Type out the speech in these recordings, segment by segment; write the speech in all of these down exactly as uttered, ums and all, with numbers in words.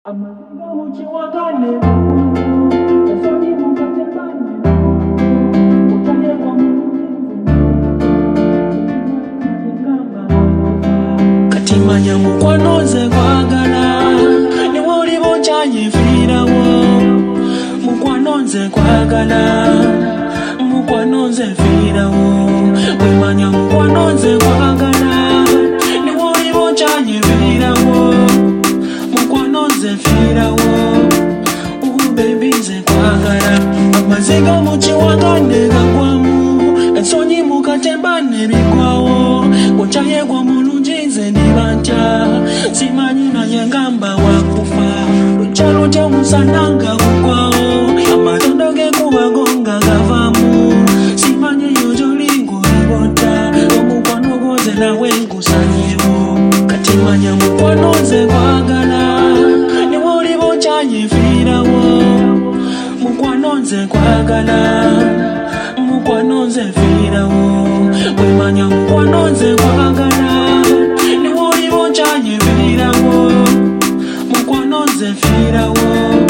Amaziga mukiwagane esoni mukatebane utalekwa katimanya mukwanoze kwagala niwe oli bokyanyifirawo mukwanoze kwagala mukwanoze firawo wemanya mukwanoze kwagala niwe oli bokyanyifirawo mukwanoze firawo uhu baby nze kwagala amaziga mukiwagane gagwamu ensonyi mukatembane bigwawo kukyayegwa mulungi nze nibantya simanyi naye ngamba wakufa luca luca musananga kugwawo amatondo gekubagonga gavamu simanyi yojolingo libota omukwano goze nawe nkusanyiwo kati manya mukwanoze kwagala niwe oli bokyanyifirawo mukwanoze kwagala mukwanoze firawo wemanya mukwanoze kwagala niwe oli bokyanyifirawo mukwanoze firawo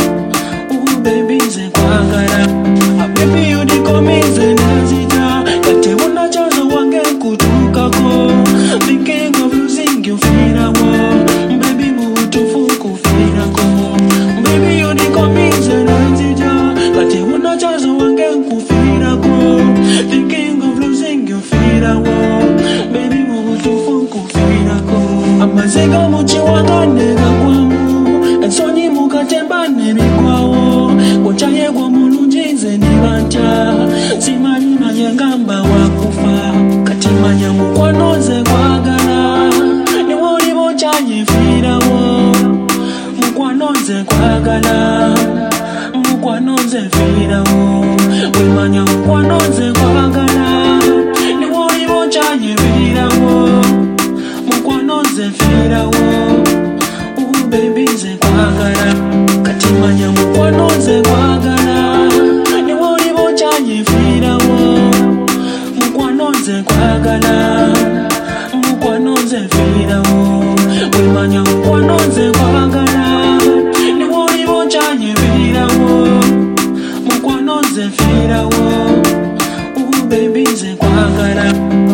uhu baby nze kwagala baby udikomize nazita kati unakyozo wange nkutukako thinking of losing you firawo baby mutufu kufirako baby udikomize nazita kati unakyozo wange nkufirako thinking of losing you firawo baby mutufu kufirako amaziga mukiwagane gagwamu ensonyi mukatembane bigwawo kukyayegwa mulungi nze nibantya simanyi naye ngamba wakufa kati manya mukwanoze kwagala niwe oli bokyanyifirawo mukwanoze kwagala mukwanoze firawo wemanya mukwanoze kwagala niwe oli bokyanyifirawo mukwanoze firawo uhu baby nze kwagala kati manya mukwanoze kwagala niwe oli bokyanyifirawo mukwanoze kwagala mukwanoze firawo wemanya mukwanoze kwagala niwe oli bokyanyifirawo mukwanoze firawo uhu baby nze kwagala